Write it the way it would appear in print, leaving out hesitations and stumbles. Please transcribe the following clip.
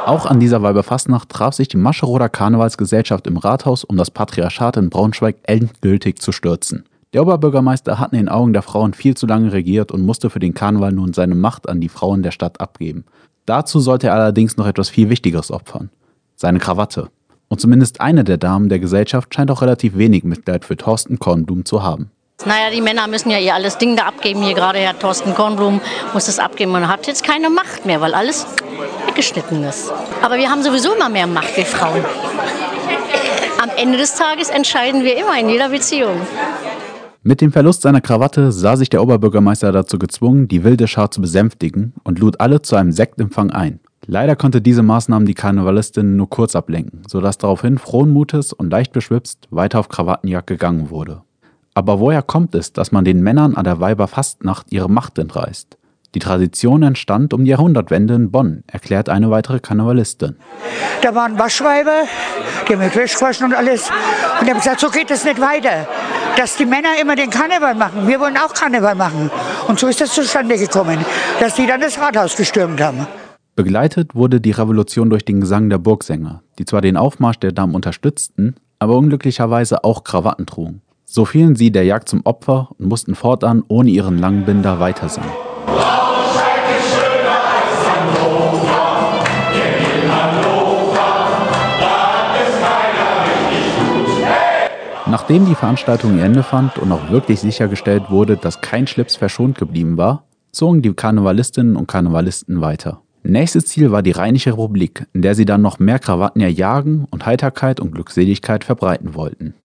Auch an dieser Weiberfastnacht traf sich die Mascheroder Karnevalsgesellschaft im Rathaus, um das Patriarchat in Braunschweig endgültig zu stürzen. Der Oberbürgermeister hat in den Augen der Frauen viel zu lange regiert und musste für den Karneval nun seine Macht an die Frauen der Stadt abgeben. Dazu sollte er allerdings noch etwas viel Wichtigeres opfern: seine Krawatte. Und zumindest eine der Damen der Gesellschaft scheint auch relativ wenig Mitleid für Thorsten Kornblum zu haben. Naja, die Männer müssen ja ihr alles Ding da abgeben. Hier gerade Herr Thorsten Kornblum muss das abgeben und hat jetzt keine Macht mehr, weil alles weggeschnitten ist. Aber wir haben sowieso immer mehr Macht, wir Frauen. Am Ende des Tages entscheiden wir immer in jeder Beziehung. Mit dem Verlust seiner Krawatte sah sich der Oberbürgermeister dazu gezwungen, die wilde Schar zu besänftigen und lud alle zu einem Sektempfang ein. Leider konnte diese Maßnahmen die Karnevalistin nur kurz ablenken, sodass daraufhin frohen Mutes und leicht beschwipst weiter auf Krawattenjagd gegangen wurde. Aber woher kommt es, dass man den Männern an der Weiberfastnacht ihre Macht entreißt? Die Tradition entstand um die Jahrhundertwende in Bonn, erklärt eine weitere Karnevalistin. Da waren Waschweiber, die haben mit Wäsche gewaschen und alles. Und die haben gesagt, so geht es nicht weiter. Dass die Männer immer den Karneval machen. Wir wollen auch Karneval machen. Und so ist das zustande gekommen, dass die dann das Rathaus gestürmt haben. Begleitet wurde die Revolution durch den Gesang der Burgsänger, die zwar den Aufmarsch der Damen unterstützten, aber unglücklicherweise auch Krawatten trugen. So fielen sie der Jagd zum Opfer und mussten fortan ohne ihren langen Binder weitersingen. Nachdem die Veranstaltung ihr Ende fand und auch wirklich sichergestellt wurde, dass kein Schlips verschont geblieben war, zogen die Karnevalistinnen und Karnevalisten weiter. Nächstes Ziel war die Rheinische Republik, in der sie dann noch mehr Krawatten erjagen und Heiterkeit und Glückseligkeit verbreiten wollten.